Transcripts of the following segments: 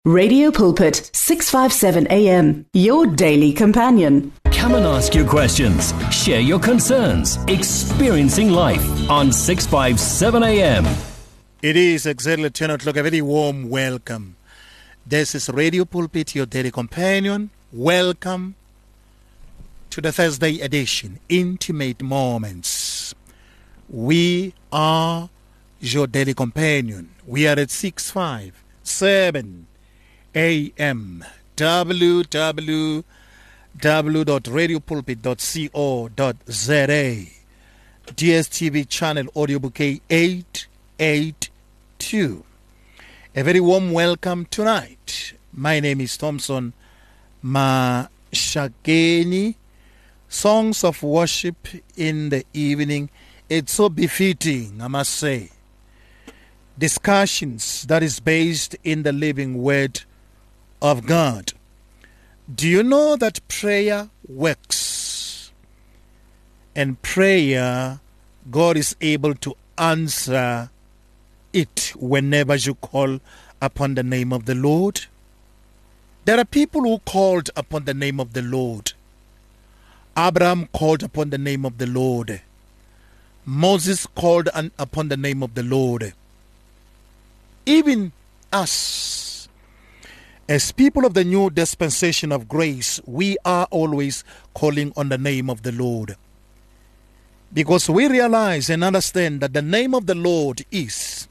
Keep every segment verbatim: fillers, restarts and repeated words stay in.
Radio Pulpit, six fifty-seven A M, your daily companion. Come and ask your questions, share your concerns, experiencing life on six fifty-seven A M. It is exactly ten o'clock, a very warm welcome. This is Radio Pulpit, your daily companion. Welcome to the Thursday edition, Intimate Moments. We are your daily companion. We are at six fifty-seven A M, w w w dot radio pulpit dot co dot z a, D S T V channel audio bouquet eight eighty-two. A very warm welcome tonight. My name is Thompson Mashakeni. Songs of worship in the evening. It's so befitting, I must say. Discussions that is based in the living word of God. Do you know that prayer works? And prayer, God is able to answer it whenever you call upon the name of the Lord. There are people who called upon the name of the Lord. Abraham called upon the name of the Lord. Moses called upon the name of the Lord. Even us, as people of the new dispensation of grace, we are always calling on the name of the Lord. Because we realize and understand that the name of the Lord is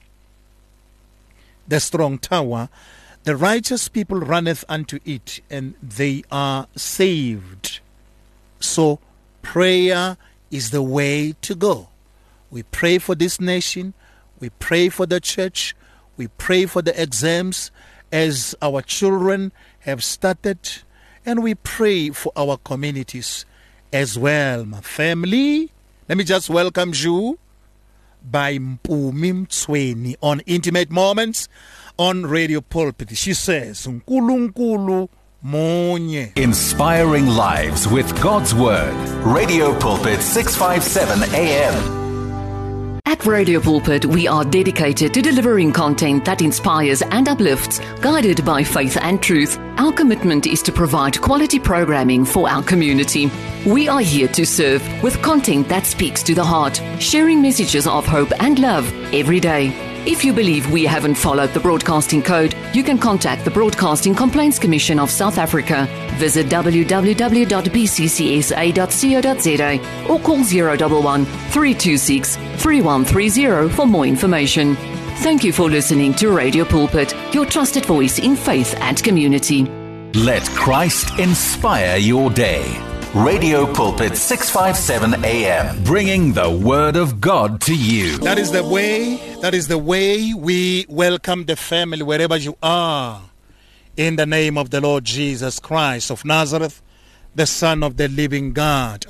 the strong tower. The righteous people runneth unto it, and they are saved. So prayer is the way to go. We pray for this nation. We pray for the church. We pray for the exams as our children have started. And we pray for our communities as well, my family. Let me just welcome you by Mpumi Mtsweni on Intimate Moments on Radio Pulpit. She says, Nkulunkulu Monye. Inspiring lives with God's Word. Radio Pulpit, six fifty-seven A M. At Radio Pulpit, we are dedicated to delivering content that inspires and uplifts, guided by faith and truth. Our commitment is to provide quality programming for our community. We are here to serve with content that speaks to the heart, sharing messages of hope and love every day. If you believe we haven't followed the broadcasting code, you can contact the Broadcasting Complaints Commission of South Africa. Visit w w w dot b c c s a dot co dot z a or call zero one one, three two six, three one three zero for more information. Thank you for listening to Radio Pulpit, your trusted voice in faith and community. Let Christ inspire your day. Radio Pulpit, six fifty-seven A M, bringing the Word of God to you. That is the way, that is the way we welcome the family wherever you are. In the name of the Lord Jesus Christ of Nazareth, the Son of the living God.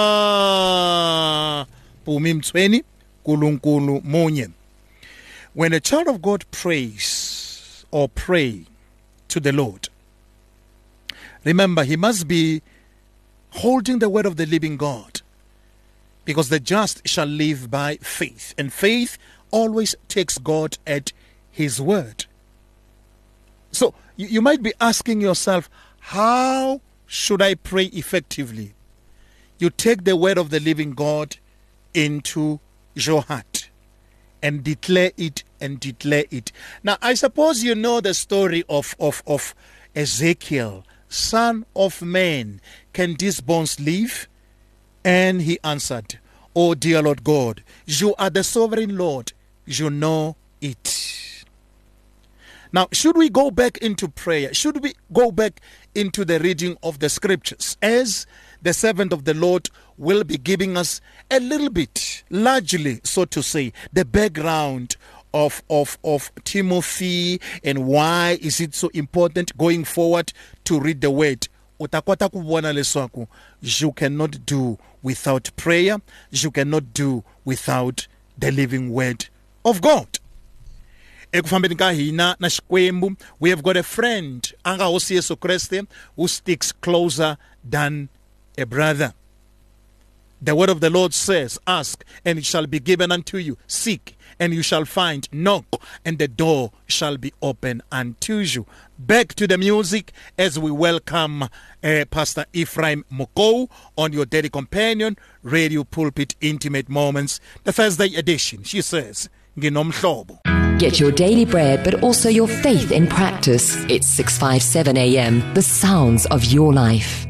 Ah, Mpumi Mtsweni, Nkulunkulu Monye. When a child of God prays or pray to the Lord, remember he must be holding the word of the living God, because the just shall live by faith, and faith always takes God at his word. So you, you might be asking yourself, how should I pray effectively? You take the word of the living God into your heart and declare it and declare it. Now, I suppose you know the story of, of, of Ezekiel. Son of man, can these bones live? And he answered, Oh dear Lord God, you are the sovereign Lord, you know it. Now, should we go back into prayer? Should we go back into the reading of the scriptures, as the servant of the Lord will be giving us a little bit, largely, so to say, the background Of, of, of Timothy, and why is it so important going forward to read the word. Utakwata kubona leswaku, you cannot do without prayer, you cannot do without the living word of God. Ekufambeni ka hina na xikwembu, we have got a friend anga hosi Yesu Kriste who sticks closer than a brother. The word of the Lord says, ask and it shall be given unto you, seek and you shall find. Knock, and the door shall be open unto you. Back to the music as we welcome uh, Pastor Ephraim Mokou on your Daily Companion, Radio Pulpit Intimate Moments, the Thursday edition. She says, Nginomhlobo. Get your daily bread, but also your faith in practice. It's six fifty-seven A M, the sounds of your life.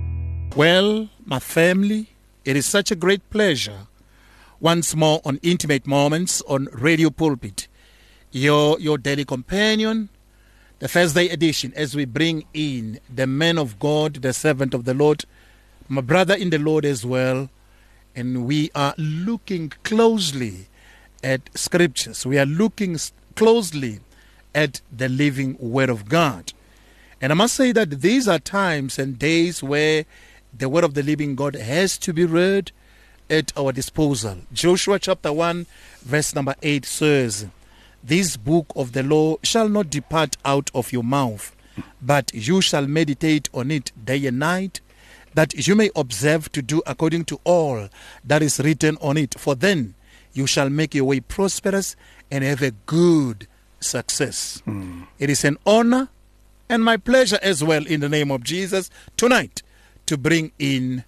Well, my family, it is such a great pleasure once more on Intimate Moments on Radio Pulpit, your, your Daily Companion, the Thursday edition, as we bring in the man of God, the servant of the Lord, my brother in the Lord as well, and we are looking closely at scriptures. We are looking closely at the living Word of God. And I must say that these are times and days where the Word of the living God has to be read at our disposal. Joshua chapter one, verse number eight says, "This book of the law shall not depart out of your mouth, but you shall meditate on it day and night, that you may observe to do according to all that is written on it. For then you shall make your way prosperous and have a good success." Mm. It is an honor and my pleasure as well, in the name of Jesus, tonight to bring in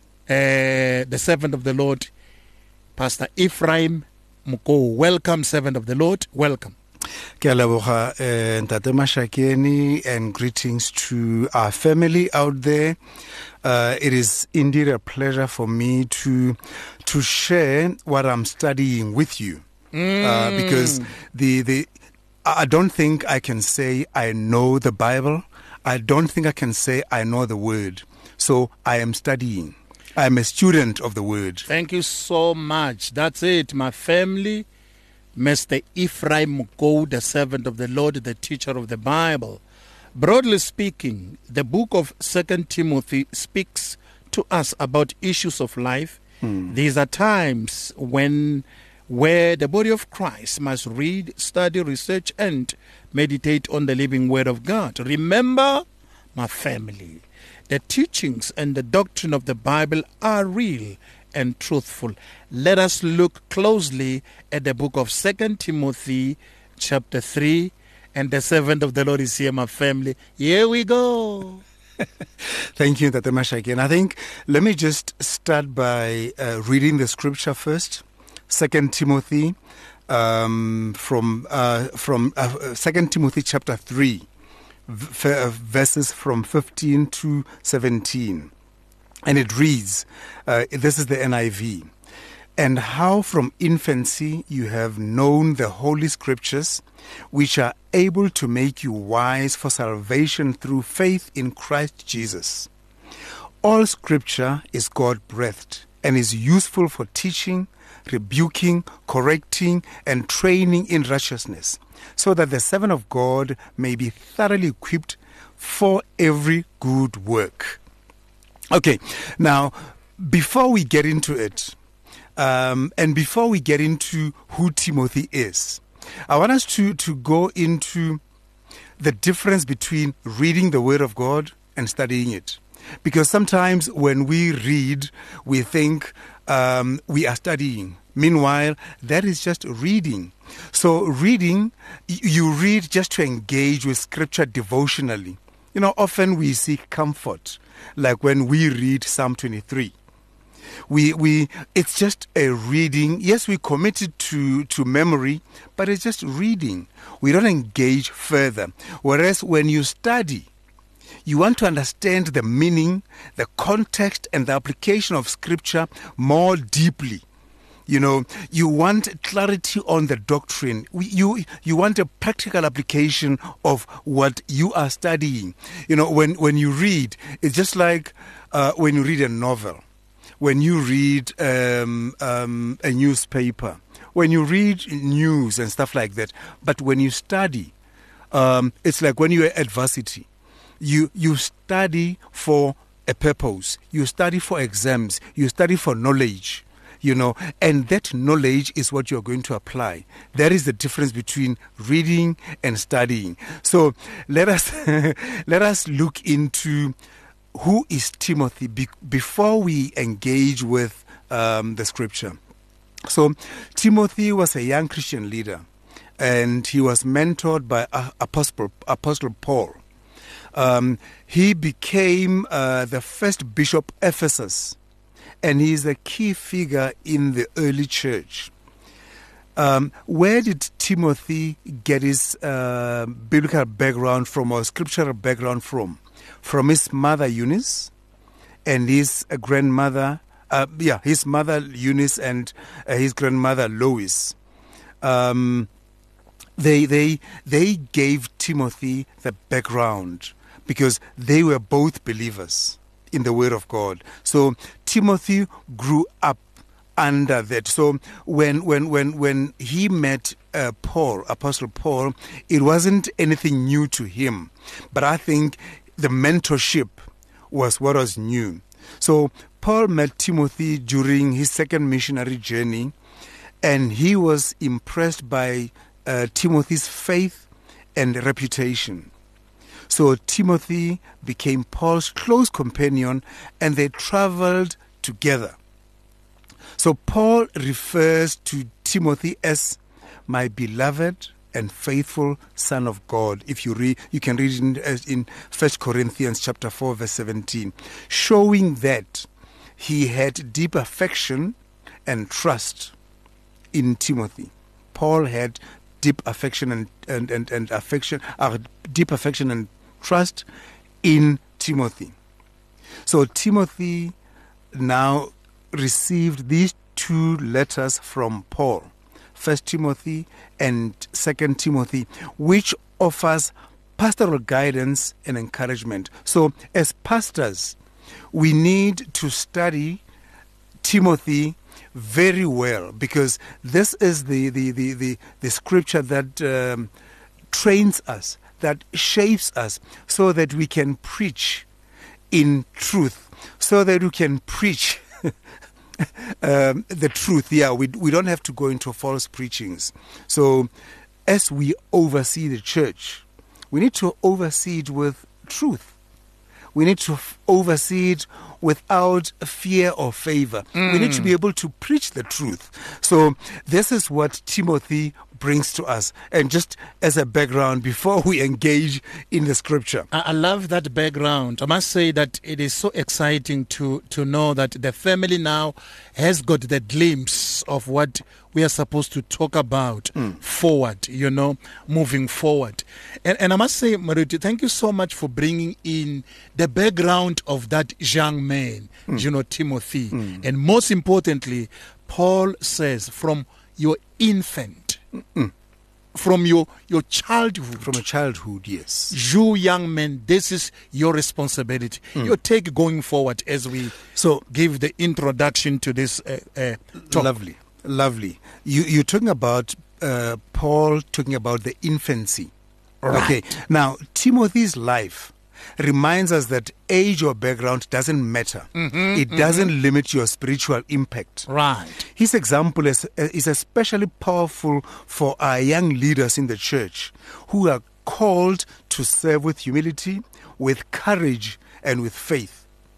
uh, the servant of the Lord, Pastor Ephraim Mokou. Welcome, servant of the Lord. Welcome. Ke a leboga eh, Ntate Mashakeni, and greetings to our family out there. Uh, it is indeed a pleasure for me to to share what I'm studying with you, mm. uh, because the the I don't think I can say I know the Bible. I don't think I can say I know the Word. So I am studying. I am a student of the Word. Thank you so much. That's it, my family. Mister Ephraim Mokou, the servant of the Lord, the teacher of the Bible. Broadly speaking, the book of Second Timothy speaks to us about issues of life. Hmm. These are times when where the body of Christ must read, study, research, and meditate on the living Word of God. Remember, my family, the teachings and the doctrine of the Bible are real and truthful. Let us look closely at the book of Second Timothy chapter three, and the servant of the Lord is here, my family. Here we go. Thank you, Tate Mashaki. I think let me just start by uh, reading the scripture first. Second Timothy, um, from uh, from uh, Second Timothy chapter three, v- verses from fifteen to seventeen. And it reads, uh, this is the N I V, "And how from infancy you have known the holy scriptures, which are able to make you wise for salvation through faith in Christ Jesus. All scripture is God-breathed and is useful for teaching, rebuking, correcting, and training in righteousness, so that the servant of God may be thoroughly equipped for every good work." Okay, now, before we get into it, um, and before we get into who Timothy is, I want us to, to go into the difference between reading the Word of God and studying it. Because sometimes when we read, we think um, we are studying. Meanwhile, that is just reading. So reading, you read just to engage with Scripture devotionally. You know, often we seek comfort, like when we read Psalm twenty-three. We we it's just a reading. Yes, we commit it to, to memory, but it's just reading. We don't engage further. Whereas when you study, you want to understand the meaning, the context, and the application of Scripture more deeply. You know, you want clarity on the doctrine. You you want a practical application of what you are studying. You know, when, when you read, it's just like uh, when you read a novel, when you read um, um, a newspaper, when you read news and stuff like that. But when you study, um, it's like when you're at varsity. You you study for a purpose. You study for exams. You study for knowledge. You know, and that knowledge is what you're going to apply. That is the difference between reading and studying. So let us let us look into who is Timothy be- before we engage with um, the scripture. So Timothy was a young Christian leader, and he was mentored by uh, Apostle, Apostle Paul. Um, he became uh, the first bishop of Ephesus, and he is a key figure in the early church. Um, where did Timothy get his uh, biblical background from, or scriptural background from? From his mother Eunice and his uh, grandmother, uh, yeah, his mother Eunice and uh, his grandmother Lois. Um, they they they gave Timothy the background because they were both believers in the Word of God. So Timothy grew up under that. So when when when when he met uh, Paul, Apostle Paul, it wasn't anything new to him. But I think the mentorship was what was new. So Paul met Timothy during his second missionary journey, and he was impressed by uh, Timothy's faith and reputation. So Timothy became Paul's close companion, and they traveled together. So Paul refers to Timothy as my beloved and faithful son of God. If you read, you can read in, in First Corinthians chapter four, verse seventeen, showing that he had deep affection and trust in Timothy. Paul had deep affection and and and, and affection, uh, deep affection and trust in Timothy. So Timothy now received these two letters from Paul, First Timothy and Second Timothy, which offers pastoral guidance and encouragement. So as pastors, we need to study Timothy very well, because this is the, the, the, the, the scripture that um, trains us, that shapes us, so that we can preach in truth, so that we can preach um, the truth. Yeah, we we don't have to go into false preachings. So as we oversee the church, we need to oversee it with truth. We need to f- oversee it without fear or favor. Mm. We need to be able to preach the truth. So this is what Timothy brings to us. And just as a background, before we engage in the scripture. I, I love that background. I must say that it is so exciting to, to know that the family now has got the glimpse of what we are supposed to talk about mm. forward, you know, moving forward. And, and I must say, Maruti, thank you so much for bringing in the background of that young man, mm. you know, Timothy. Mm. And most importantly, Paul says, from your infant, mm. from your, your childhood. From a childhood, yes. You young men, this is your responsibility. Mm. Your take going forward as we so give the introduction to this uh, uh, talk. Lovely. Lovely. You, you're talking about uh, Paul talking about the infancy. Right. Okay. Now, Timothy's life reminds us that age or background doesn't matter. Mm-hmm, it doesn't mm-hmm. limit your spiritual impact. Right. His example is, is especially powerful for our young leaders in the church who are called to serve with humility, with courage, and with faith.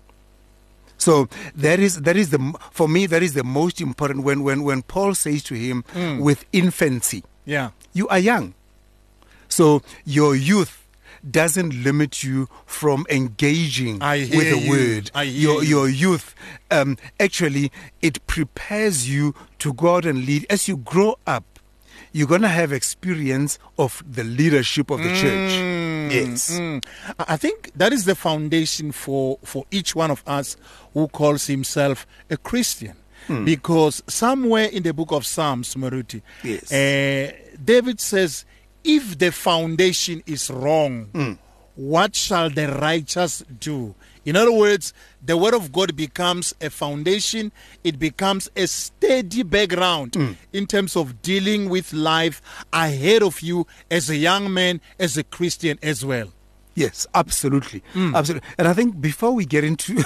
So that is that is the for me that is the most important when when, when Paul says to him mm. with infancy. Yeah. You are young. So your youth doesn't limit you from engaging I hear with the you. word. I hear your you. your youth um, actually it prepares you to go out and lead. As you grow up, you're going to have experience of the leadership of the mm, church. Yes. Mm. I think that is the foundation for, for each one of us who calls himself a Christian. Mm. Because somewhere in the book of Psalms, Maruti, yes. uh, David says, if the foundation is wrong, mm. what shall the righteous do? In other words, the word of God becomes a foundation. It becomes a steady background mm. in terms of dealing with life ahead of you as a young man, as a Christian as well. Yes, absolutely. Mm. Absolutely. And I think before we get into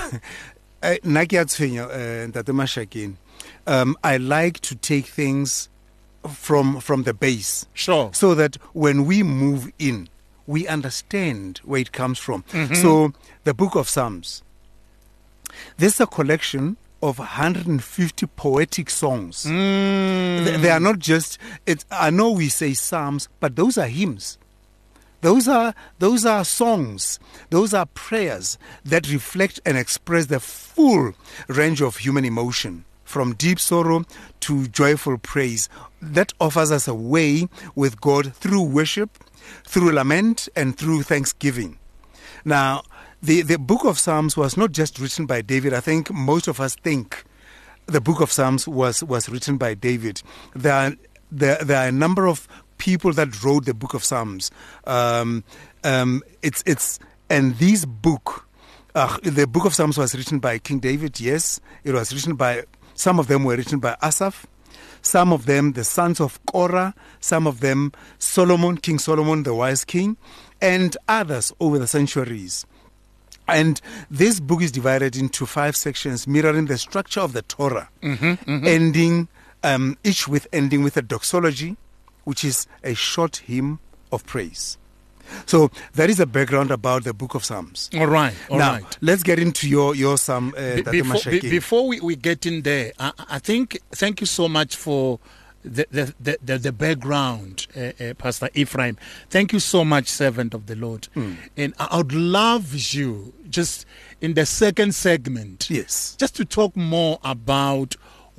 um, I like to take things from from the base. Sure. So that when we move in, we understand where it comes from. Mm-hmm. So the book of Psalms, this is a collection of one hundred fifty poetic songs. Mm. They, they are not just, it, I know we say psalms, but those are hymns. Those are those are songs. Those are prayers that reflect and express the full range of human emotion, from deep sorrow to joyful praise. That offers us a way with God through worship, through lament, and through thanksgiving. Now, the, the book of Psalms was not just written by David. I think most of us think the book of Psalms was, was written by David. There are, there, there are a number of people that wrote the book of Psalms. Um, um, it's it's and this book, uh, the book of Psalms was written by King David. Yes, it was written by, some of them were written by Asaph, some of them the sons of Korah, some of them Solomon, King Solomon, the wise king, and others over the centuries. And this book is divided into five sections, mirroring the structure of the Torah, Mm-hmm, mm-hmm. ending um, each with ending with a doxology, which is a short hymn of praise. So that is a background about the book of Psalms. All right, all now, right. let's get into your, your Psalm. Uh, Be- Tate before, Mashaki. be- before we, we get in there, I, I think, thank you so much for the the, the, the, the background, uh, uh, Pastor Ephraim. Thank you so much, servant of the Lord. Mm. And I I would love you, just in the second segment, Yes. just to talk more about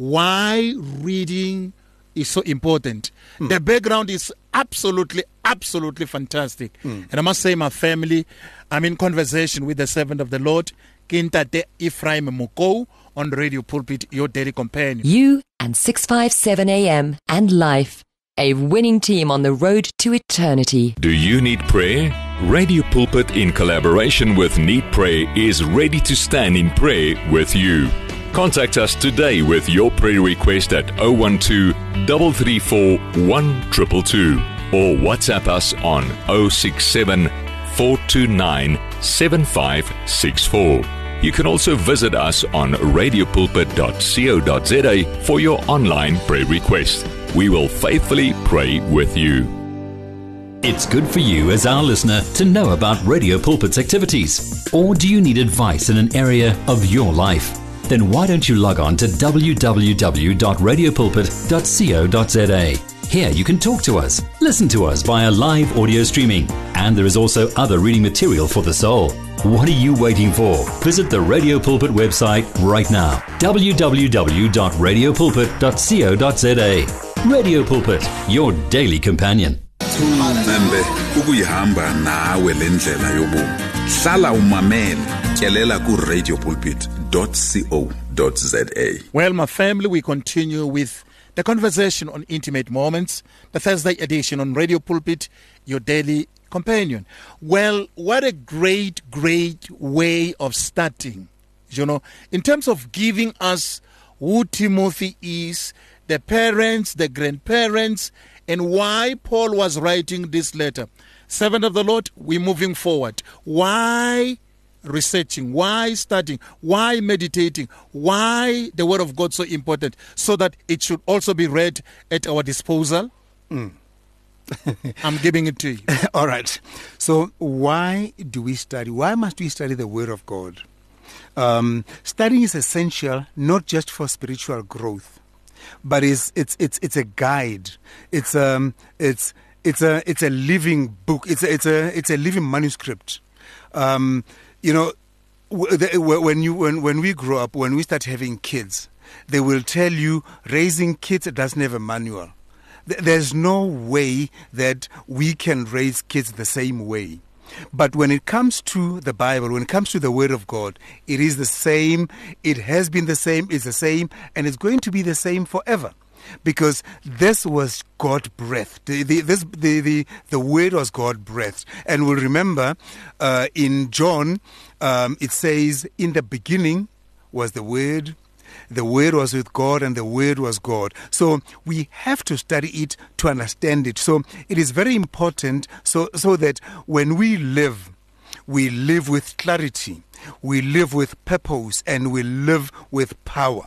why reading is so important. Mm. The background is absolutely, absolutely fantastic. Mm. And I must say, my family, I'm in conversation with the servant of the Lord, Kintate Ephraim Moko, on Radio Pulpit, your daily companion. You and six fifty-seven A M and Life, a winning team on the road to eternity. Do you need prayer? Radio Pulpit, in collaboration with Need Prayer, is ready to stand in prayer with you. Contact us today with your prayer request at zero one two, three three four, one two two two or WhatsApp us on zero six seven, four two nine, seven five six four. You can also visit us on radio pulpit dot co dot za for your online prayer request. We will faithfully pray with you. It's good for you as our listener to know about Radio Pulpit's activities. Or do you need advice in an area of your life? Then why don't you log on to w w w dot radio pulpit dot co dot za. Here you can talk to us, listen to us via live audio streaming, and there is also other reading material for the soul. What are you waiting for? Visit the Radio Pulpit website right now, w w w dot radio pulpit dot co dot za. Radio Pulpit, your daily companion. Nende ukuyihamba nawe lendlela yobomi. Hlala umamele, tyelela ku radio pulpit dot co dot za. Well, my family, we continue with the conversation on intimate moments, the Thursday edition on Radio Pulpit, your daily companion. Well, what a great, great way of starting, you know, in terms of giving us who Timothy is, the parents, the grandparents, and why Paul was writing this letter. Servant of the Lord, we're moving forward. Why researching? Why studying? Why meditating? Why the Word of God so important? So that it should also be read at our disposal. Mm. I'm giving it to you. All right. So why do we study? Why must we study the Word of God? Um, studying is essential not just for spiritual growth, but it's it's it's it's a guide. It's um it's it's a it's a living book. It's a, it's a it's a living manuscript. Um, you know, when you when when we grow up, when we start having kids, they will tell you raising kids doesn't have a manual. There's no way that we can raise kids the same way. But when it comes to the Bible, when it comes to the Word of God, it is the same. It has been the same, it's the same, and it's going to be the same forever. Because this was God-breathed. The, the, this, the, the, the Word was God-breathed. And we'll remember uh, in John, um, it says, in the beginning was the Word, the Word was with God, and the Word was God. So we have to study it to understand it. So it is very important so, so that when we live, we live with clarity, we live with purpose, and we live with power.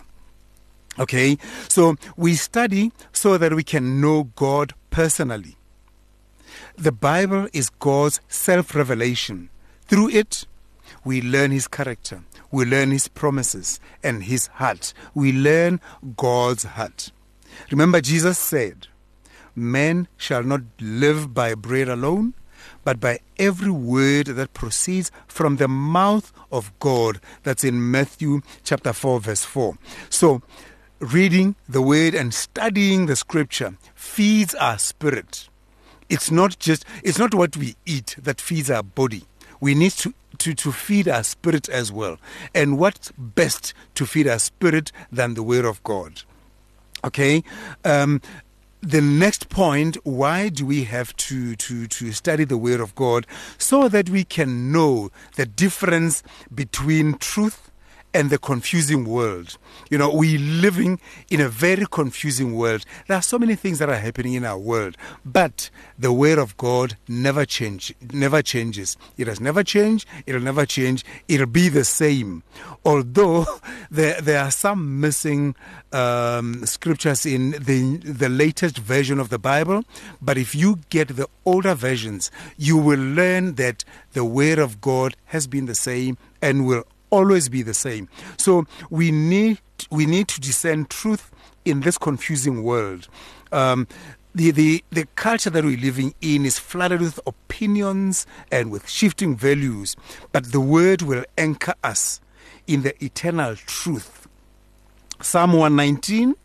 Okay? So we study so that we can know God personally. The Bible is God's self-revelation. Through it, we learn his character, we learn his promises and his heart. We learn God's heart. Remember, Jesus said, "Man shall not live by bread alone, but by every word that proceeds from the mouth of God." That's in Matthew chapter four, verse four. So, reading the word and studying the scripture feeds our spirit. It's not just, it's not what we eat that feeds our body. We need to, to, to feed our spirit as well. And what's best to feed our spirit than the word of God? Okay? Um, the next point, why do we have to, to, to study the word of God? So that we can know the difference between truth and the confusing world. You know, we're living in a very confusing world. There are so many things that are happening in our world, but the word of God never change, never changes. It has never changed. It'll never change. It'll be the same. Although there there are some missing um, scriptures in the the latest version of the Bible, but if you get the older versions, you will learn that the word of God has been the same and will always be the same. So we need we need to discern truth in this confusing world. Um, the, the the culture that we're living in is flooded with opinions and with shifting values, but the word will anchor us in the eternal truth. Psalm one nineteen,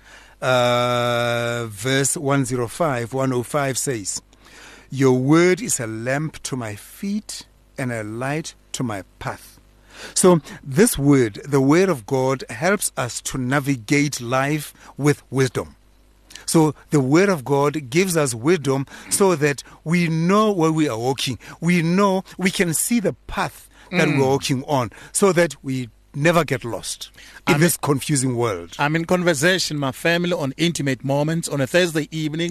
uh, verse one oh five, one oh five says, "Your word is a lamp to my feet and a light to my path." So this word, the word of God, helps us to navigate life with wisdom. So the word of God gives us wisdom so that we know where we are walking. We know, we can see the path that mm. we're walking on so that we never get lost in I'm this in, confusing world. I'm in conversation with my family on intimate moments on a Thursday evening.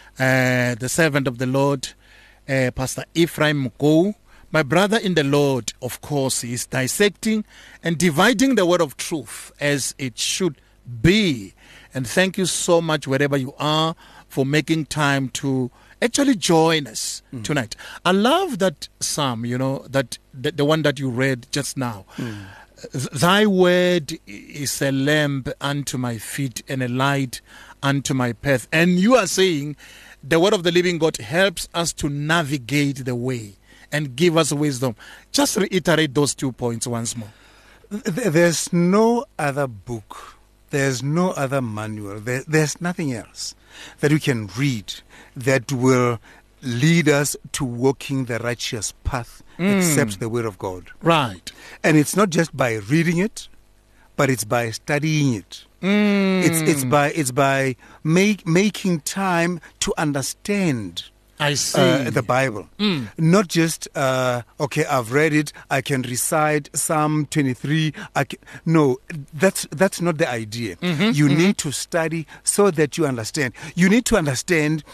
Uh, the servant of the Lord, uh, Pastor Ephraim Mko, my brother in the Lord, of course, is dissecting and dividing the word of truth as it should be. And thank you so much, wherever you are, for making time to actually join us mm. tonight. I love that psalm, you know, that the, the one that you read just now. Mm. Thy word is a lamp unto my feet and a light unto my path. And you are saying the word of the living God helps us to navigate the way and give us wisdom. Just reiterate those two points once more. There's no other book, there's no other manual, there, there's nothing else that we can read that will lead us to walking the righteous path mm. except the word of God. Right. And it's not just by reading it, but it's by studying it. Mm. It's it's by it's by make, making time to understand I see. Uh, the Bible. Mm. Not just, uh, okay, I've read it, I can recite Psalm twenty-three. I can, no, that's, that's not the idea. Mm-hmm, you mm-hmm. need to study so that you understand. You need to understand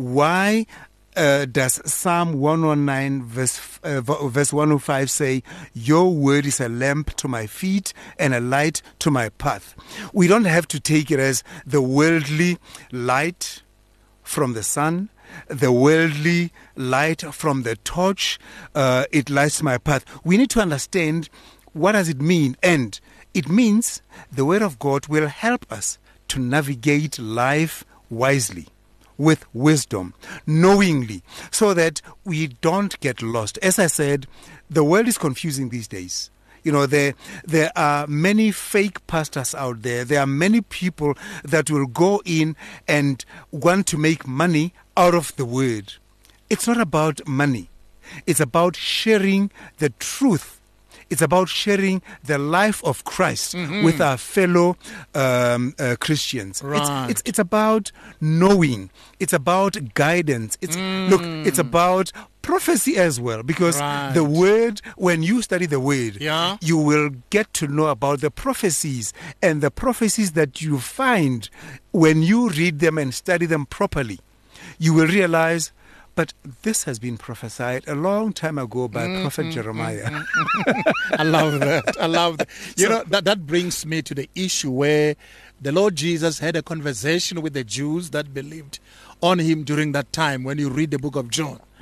why uh, does Psalm one oh nine verse, uh, verse one oh five say, "Your word is a lamp to my feet and a light to my path." We don't have to take it as the worldly light from the sun, the worldly light from the torch, uh, it lights my path. We need to understand what does it mean, and it means the word of God will help us to navigate life wisely, with wisdom, knowingly, so that we don't get lost. As I said, the world is confusing these days. You know, there there are many fake pastors out there. There are many people that will go in and want to make money out of the word. It's not about money. It's about sharing the truth. It's about sharing the life of Christ mm-hmm. with our fellow um, uh, Christians. Right. It's, it's it's about knowing. It's about guidance. It's mm. look. It's about prophecy as well, because right. the word, when you study the word, yeah. you will get to know about the prophecies, and the prophecies that you find when you read them and study them properly, you will realize, but this has been prophesied a long time ago by mm, Prophet mm, Jeremiah. Mm, mm. I love that. I love that. You so, know, that, that brings me to the issue where the Lord Jesus had a conversation with the Jews that believed on him during that time when you read the book of John.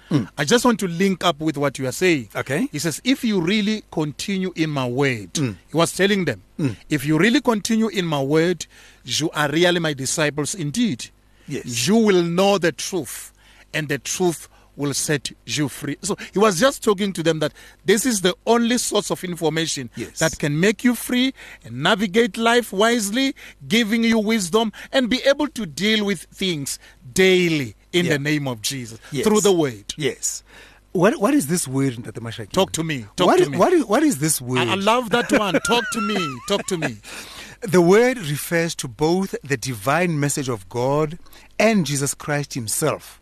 Mm. I just want to link up with what you are saying. Okay. He says, if you really continue in my word, Mm. he was telling them, Mm. if you really continue in my word, you are really my disciples indeed. Yes. You will know the truth, and the truth will set you free. So he was just talking to them that this is the only source of information Yes. that can make you free and navigate life wisely, giving you wisdom, and be able to deal with things daily in Yeah. the name of Jesus Yes. through the word. Yes. What What is this word, Ntate Mashaki? Talk to me. Talk What to is- me. What is, what is this word? I, I love that one. Talk to me. Talk to me. The word refers to both the divine message of God and Jesus Christ himself.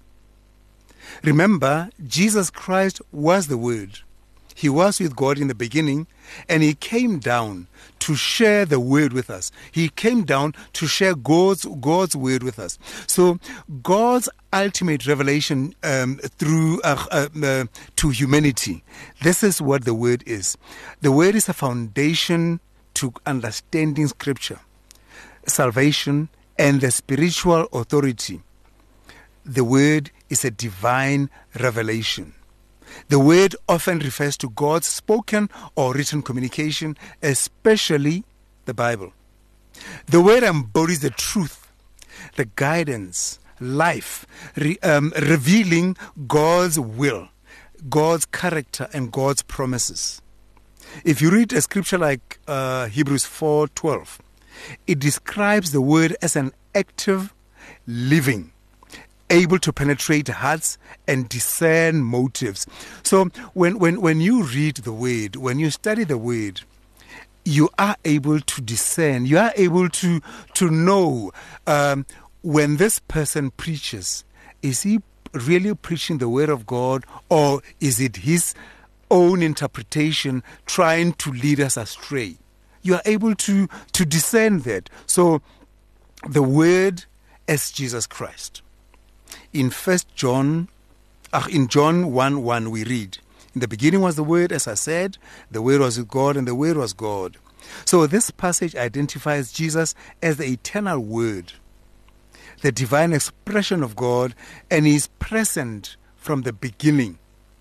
Remember, Jesus Christ was the Word. He was with God in the beginning, and he came down to share the word with us. He came down to share God's God's word with us. So God's ultimate revelation um, through uh, uh, uh, to humanity. This is what the word is. The word is a foundation to understanding Scripture, salvation, and the spiritual authority. The word is a divine revelation. The word often refers to God's spoken or written communication, especially the Bible. The word embodies the truth, the guidance, life, re, um, revealing God's will, God's character, and God's promises. If you read a scripture like uh, Hebrews four twelve, it describes the word as an active, living, able to penetrate hearts and discern motives. So when, when, when you read the word, when you study the word, you are able to discern, you are able to, to know um, when this person preaches, is he really preaching the word of God, or is it his own interpretation trying to lead us astray? You are able to, to discern that. So the word is Jesus Christ. In First John, uh, in John one one, we read, in the beginning was the Word, as I said, the Word was with God, and the Word was God. So this passage identifies Jesus as the eternal Word, the divine expression of God, and He is present from the beginning.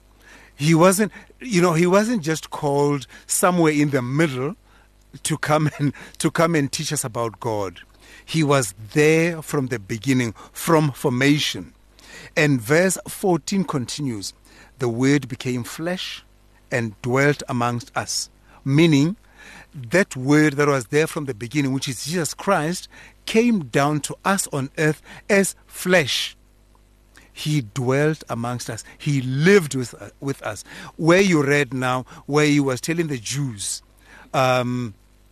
He wasn't, you know, He wasn't just called somewhere in the middle to come and to come and teach us about God. He was there from the beginning, from formation. And verse fourteen continues, the Word became flesh and dwelt amongst us. Meaning, that Word that was there from the beginning, which is Jesus Christ, came down to us on earth as flesh. He dwelt amongst us. He lived with, uh, with us. Where you read now, where he was telling the Jews, um,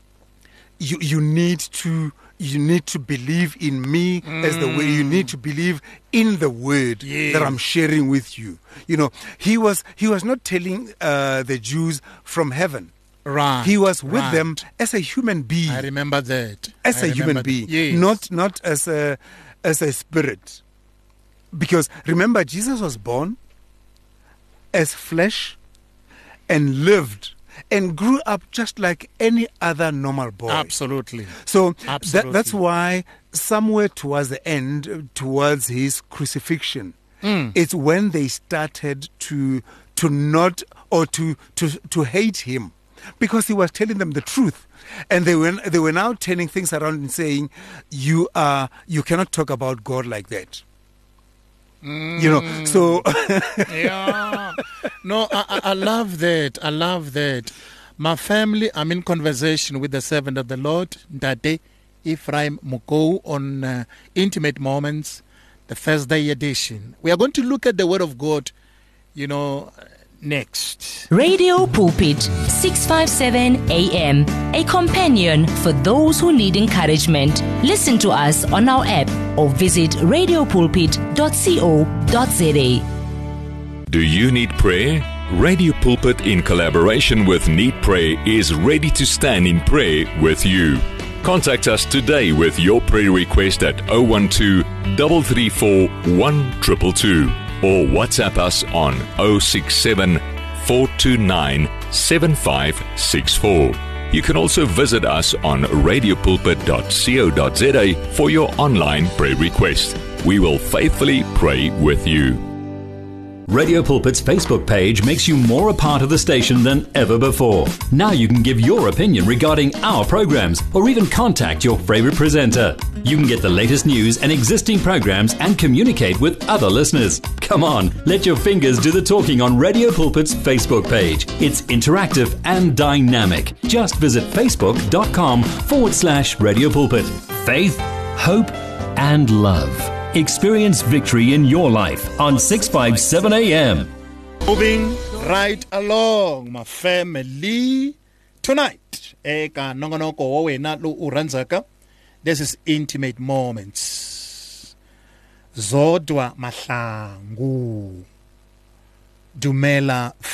you, you need to... You need to believe in me mm. as the way. You need to believe in the word yeah. that I'm sharing with you. You know, he was he was not telling uh, the Jews from heaven. Right. He was with right. them as a human being. I remember that. As I a human being, yes. not not as a as a spirit. Because remember, Jesus was born as flesh and lived and grew up just like any other normal boy. Absolutely. So Absolutely. That, that's why somewhere towards the end, towards his crucifixion, mm. it's when they started to to not or to, to to hate him, because he was telling them the truth, and they were they were now turning things around and saying, "You are you cannot talk about God like that." Mm. You know, so yeah, no, I, I love that. I love that. My family, I'm in conversation with the servant of the Lord, Ndade Ephraim Mukou, on uh, Intimate Moments, the Thursday edition. We are going to look at the Word of God, you know, next. Radio Pulpit, six fifty-seven A M, a companion for those who need encouragement. Listen to us on our app or visit radio pulpit dot co dot za. Do you need prayer? Radio Pulpit, in collaboration with Need Pray, is ready to stand in prayer with you. Contact us today with your prayer request at zero one two, three three four, one two two two or WhatsApp us on zero six seven, four two nine, seven five six four. You can also visit us on radio pulpit dot co dot za for your online prayer request. We will faithfully pray with you. Radio Pulpit's Facebook page makes you more a part of the station than ever before. Now you can give your opinion regarding our programs or even contact your favorite presenter. You can get the latest news and existing programs and communicate with other listeners. Come on, let your fingers do the talking on Radio Pulpit's Facebook page. It's interactive and dynamic. Just visit facebook.com forward slash Radio Pulpit. Faith, hope, and love. Experience victory in your life on six fifty-seven A M. Moving right along, my family. Tonight, eka nongonoko wo wena lo uranzaka. This is Intimate Moments. Zodwa mahlangu. Dumela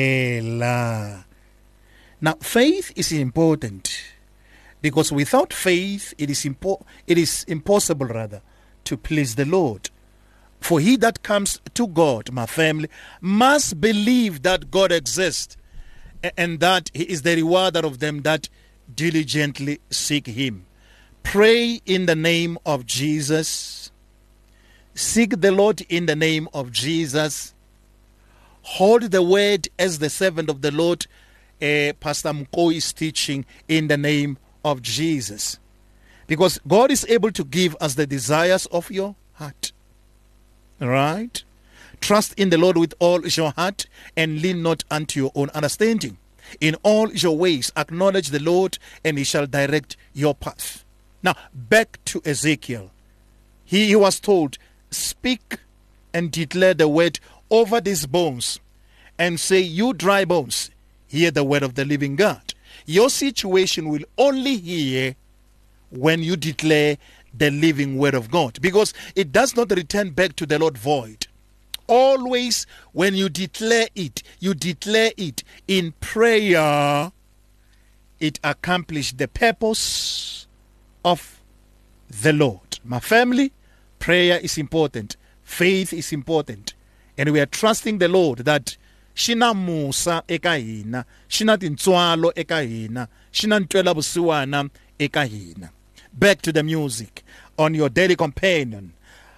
fela. Now, faith is important because without faith, it is impo- it is impossible rather to please the Lord. For he that comes to God, my family, must believe that God exists and that he is the rewarder of them that diligently seek him. Pray in the name of Jesus. Seek the Lord in the name of Jesus. Hold the word as the servant of the Lord, uh, Pastor Mko is teaching, in the name of Jesus. Because God is able to give us the desires of your heart. Right? Trust in the Lord with all your heart and lean not unto your own understanding. In all your ways acknowledge the Lord and he shall direct your path. Now, back to Ezekiel. He, he was told, speak and declare the word over these bones and say, you dry bones, hear the word of the living God. Your situation will only hear when you declare the living word of God, because it does not return back to the Lord void. Always when you declare it, you declare it in prayer, it accomplishes the purpose of the Lord. My family, prayer is important. Faith is important. And we are trusting the Lord that shina musa eka hina, shina tintswalo eka hina, shina ntwela busiwana eka hina. Back to the music on your daily companion.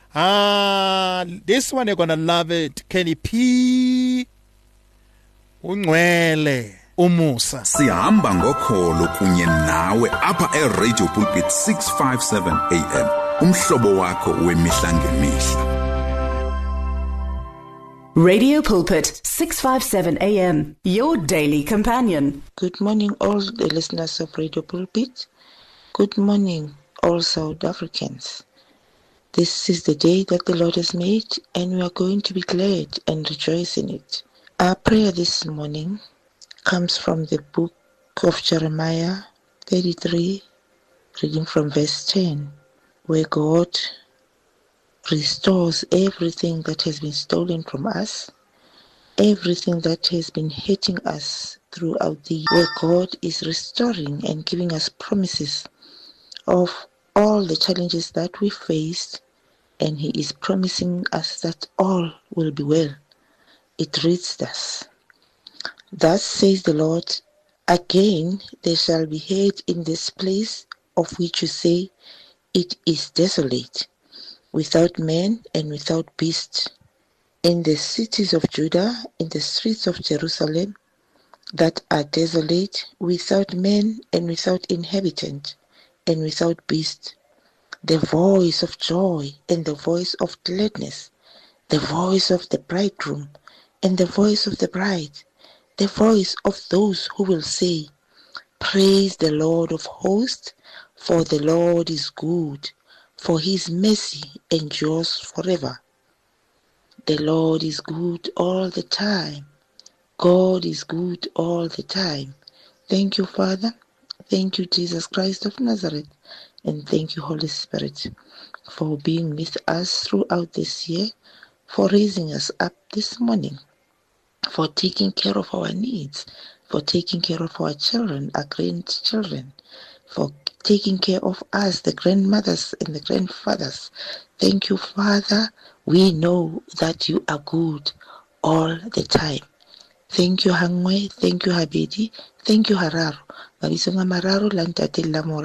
Ah, this one you're gonna love it. Kenny P. Ungwele umusa. Sihamba ngokholo kunye nawe apha eRadio Pulpit six fifty-seven A M. Umhlobo wakho wemihla ngemihla. Radio Pulpit six fifty-seven A M, your daily companion. Good morning, all the listeners of Radio Pulpit. Good morning, all South Africans. This is the day that the Lord has made, and we are going to be glad and rejoice in it. Our prayer this morning comes from the book of Jeremiah thirty-three, reading from verse ten, where God restores everything that has been stolen from us, everything that has been hurting us throughout the year, where God is restoring and giving us promises of all the challenges that we faced, and he is promising us that all will be well. It reads thus: Thus says the Lord, again there shall be hate in this place of which you say, it is desolate, without man and without beast. In the cities of Judah, in the streets of Jerusalem, that are desolate, without man and without inhabitant, and without beast, the voice of joy and the voice of gladness, the voice of the bridegroom and the voice of the bride, the voice of those who will say, praise the Lord of hosts, for the Lord is good, for his mercy endures forever. The Lord is good all the time. God is good all the time. Thank you, Father. Thank you, Jesus Christ of Nazareth, and thank you, Holy Spirit, for being with us throughout this year, for raising us up this morning, for taking care of our needs, for taking care of our children, our grandchildren, for taking care of us, the grandmothers and the grandfathers. Thank you, Father. We know that you are good all the time. Thank you, Hangwe. Thank you, Habedi. Thank you, Hararo. Mabisonga mararo lantate lamora.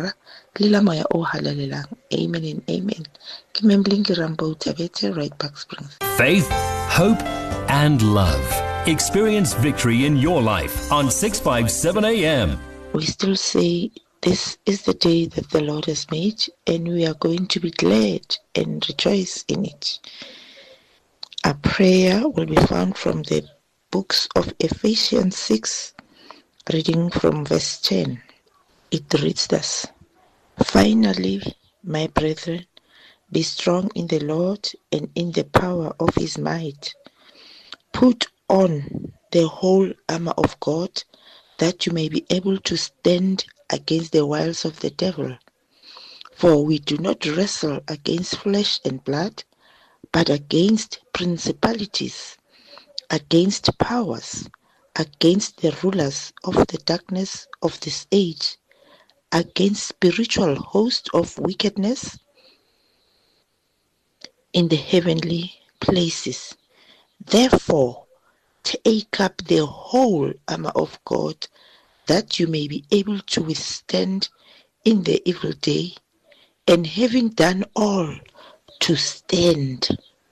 le la moya o halalelang. Amen and amen. Ke Memblinki Rambo Tabete, right back Springs. Faith, hope, and love. Experience victory in your life on six fifty-seven A M. We still say this is the day that the Lord has made, and we are going to be glad and rejoice in it. Our prayer will be found from the books of Ephesians six, reading from verse ten. It reads thus: Finally, my brethren, be strong in the Lord and in the power of his might. Put on the whole armor of God, that you may be able to stand against the wiles of the devil. For we do not wrestle against flesh and blood, but against principalities, against powers, against the rulers of the darkness of this age, against spiritual hosts of wickedness in the heavenly places. Therefore, take up the whole armor of God, that you may be able to withstand in the evil day, and having done all, to stand.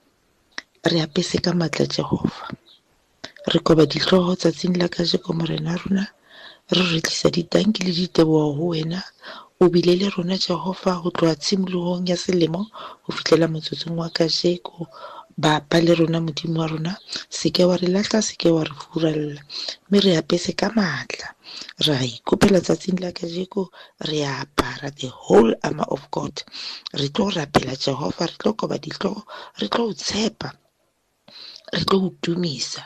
Re apese ka matla Jehova. Re koba ditlhogo tsatsing la kajeko morena rona. Re re tlisa ditanki le ditebogo ho wena. O bile le rona Jehova ho tloha tshimolohong ya selemo ho fihlela motsotsong wa kajeko. Bapa le rona modimo wa rona, seke wa re latla, seke wa re furalla. Mme re apese ka matla. Ra ikopela tsatsing la kajeko, re apara the whole armor of God. Re tlo rapela Jehova, re tlo koba ditlhogo, re tlo tshepa, re tlo dumisa.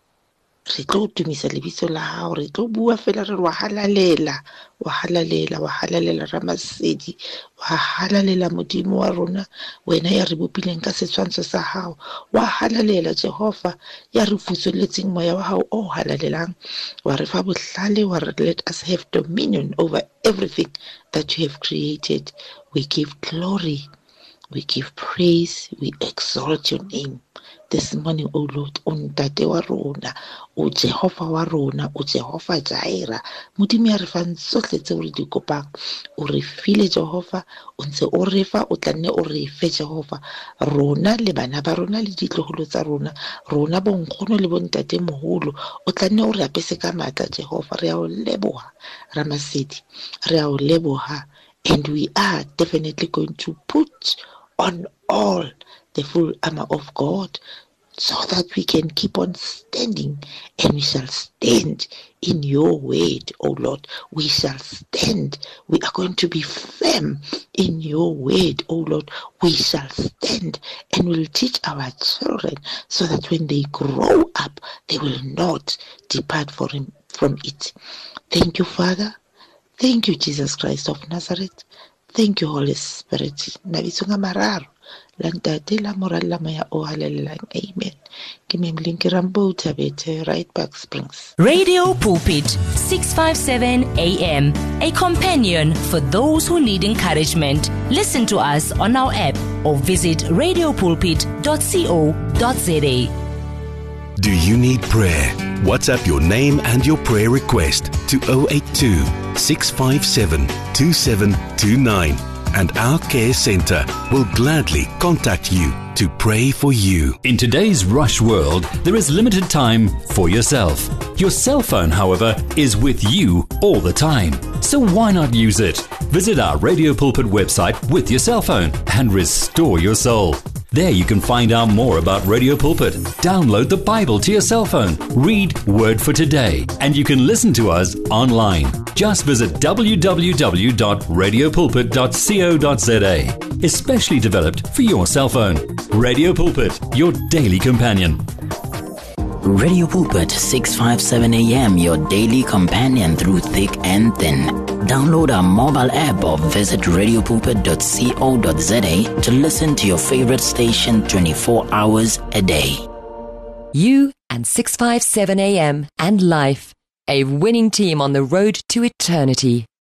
Re tlo dumisa lebitso la hao, re tlo bua fela re wa halalela, wa halalela, wa halalela Ramasedi, wa halalela modimo wa rona, wena ya re bopileng ka setshwantsho sa hao, wa halalela Jehova ya re futselletseng moya wa hao o halalelang, wa re fa bohlale, wa re let us have dominion over everything that you have created. We give glory, we give praise, we exalt your name this morning, O Lord, o ntate wa rona, o Jehova wa rona, o Jehova Jaira. Modimo ya re fa tsohle tse o re di kopang, o re file Jehova, o ntse o re fa, o tla nne o re fe Jehova. Rona le bana ba rona le ditloholo tsa rona, rona bonkgono le bontate moholo, o tla nne o re apese ka matla Jehova. Re a o leboha Ramasedi, re a o leboha, and we are definitely going to put on all the full armor of God, so that we can keep on standing, and we shall stand in your word, O Lord. We shall stand. We are going to be firm in your word, O Lord. We shall stand, and we'll teach our children, so that when they grow up, they will not depart from from it. Thank you, Father. Thank you, Jesus Christ of Nazareth. Thank you, Holy Spirit. Nabitsonga mararo. Lantate la moralla maya o halalelang. Amen. Ke Memblinki Rambo Tabete, right back Springs. Radio Pulpit, six fifty-seven A M, a companion for those who need encouragement. Listen to us on our app or visit radio pulpit dot co dot za. Do you need prayer? WhatsApp your name and your prayer request to zero eight two, six five seven, two seven two nine. And our care center will gladly contact you to pray for you. In today's rush world, there is limited time for yourself. Your cell phone, however, is with you all the time. So why not use it? Visit our Radio Pulpit website with your cell phone and restore your soul. There you can find out more about Radio Pulpit. Download the Bible to your cell phone. Read Word for Today. And you can listen to us online. Just visit w w w dot radio pulpit dot co dot za. Especially developed for your cell phone. Radio Pulpit, your daily companion. Radio Pulpit, six fifty-seven A M, your daily companion through thick and thin. Download our mobile app or visit radio pulpit dot co dot za to listen to your favorite station twenty-four hours a day. You and six fifty-seven A M and life, a winning team on the road to eternity.